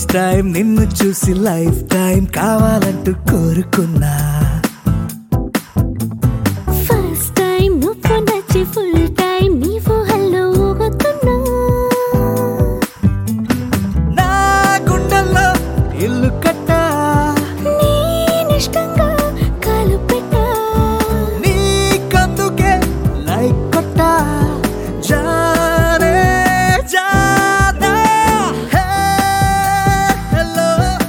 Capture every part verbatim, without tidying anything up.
First time నిన్ను చూసి life time కావాలంటూ కోరుకున్నా. ఫస్ట్ టైం నువ్వు నచ్చి ఫుల్ టైం నీవు హల్లో ఊగుతున్నా. నా గుండెల్లో ఇల్లు కట్టా, నేనిష్టంగా కాలు పెట్టా, నీ కందుకే లైక్ కొట్టా. జానే జానా హే హలో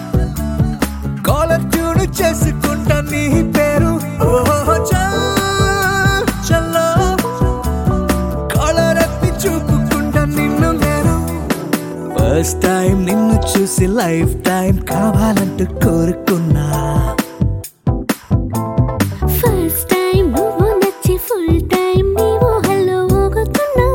కాలర్ ట్యూన్ చేసుకుంటా నీ పేరు. ఓ చల్ చల్లో కాలర్ ఎత్తి చూపుకుంటా నిన్ను నేను. ఫస్ట్ టైం నిన్ను చూసి లైఫ్ టైం కావాలంటూ కోరుకున్నా. ఫస్ట్ టైం నువ్వు నచ్చి ఫుల్ టైం నీవు హల్లో ఊగుతున్నా.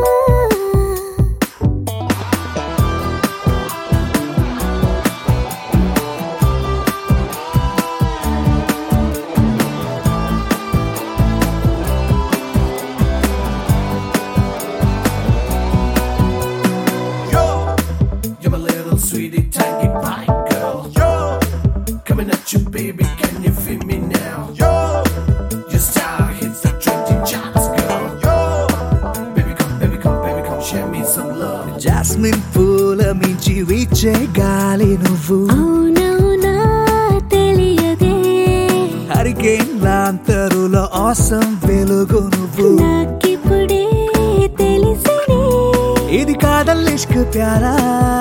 Yo, you're my little sweetie tiny pie girl. Yo, coming at you, baby, can you feel me now? Yo, your style hits the trending charts, girl. Yo, baby come, baby come, baby come, share me some love. Jasmine పూల మించి వీచే గాలి నువ్వు, అవునవునా తెలియదే, hurricane లాంతరులో awesome వెలుగు నువ్వు. నాకిప్పుడే తెలిసినే, ఇది కాదల్ ఇష్క్ ప్యారా,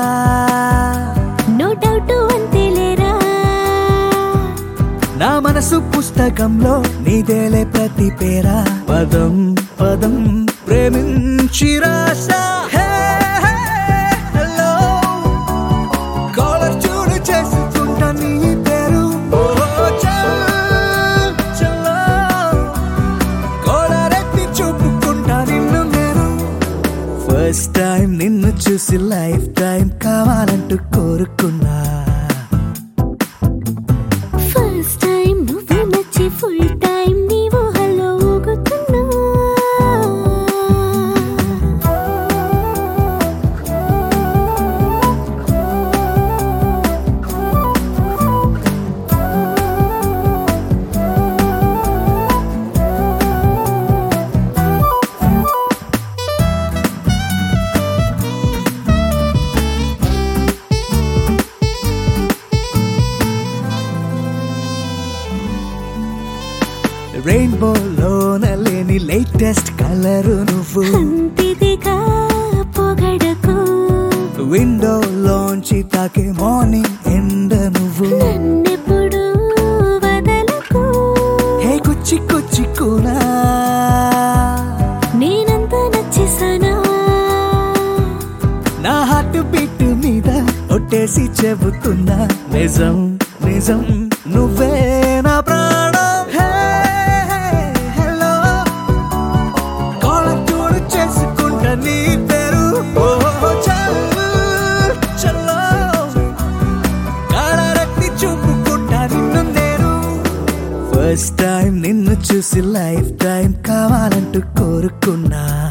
నో డౌట్ అంతేలేరా. నా మనసు పుస్తకంలో నీదేలే ప్రతి పేరా. పదం పదం ప్రేమించి రాసా. హే హలో కాలర్ చూడు చేసుకుంటా నీ పేరు. ఓ చల్ చల్లో కాలర్ ఎత్తి చూపుకుంటా నిన్ను నేను. ఫస్ట్ టైం నిన్ను చూసి లైఫ్ టైం కావాలంటూ కోరుకున్నా. ఫస్ట్ టైం నువ్వు నచ్చి ఫుల్ టైం నీవు హల్లో ఊగుతున్నా. రెయిన్బోలోన లేని లేటెస్ట్ కలరు నువ్వు, అంతిదిగా పొగడకు, విండోలోంచి తాకే మార్నింగ్ ఎండ నువ్వు. నన్నెప్పుడు వదలకు, హే కుచ్చి కుచ్చి కూనా నేనంత నచ్చేసానా. నా హార్ట్ బీట్ మీద ఒట్టేసి చెబుతున్నా, నిజం నిజం నువ్వే నా ప్రాణం. హే హలో కాలర్ చూడు చేసుకుంటా నీ పేరు. ఓ చల్ చల్లో కాలరెత్తి చూపుకుంటా నిన్ను నేను. ఫస్ట్ టైం నిన్ను చూసి లైఫ్ టైం కావాలంటూ కోరుకున్నా.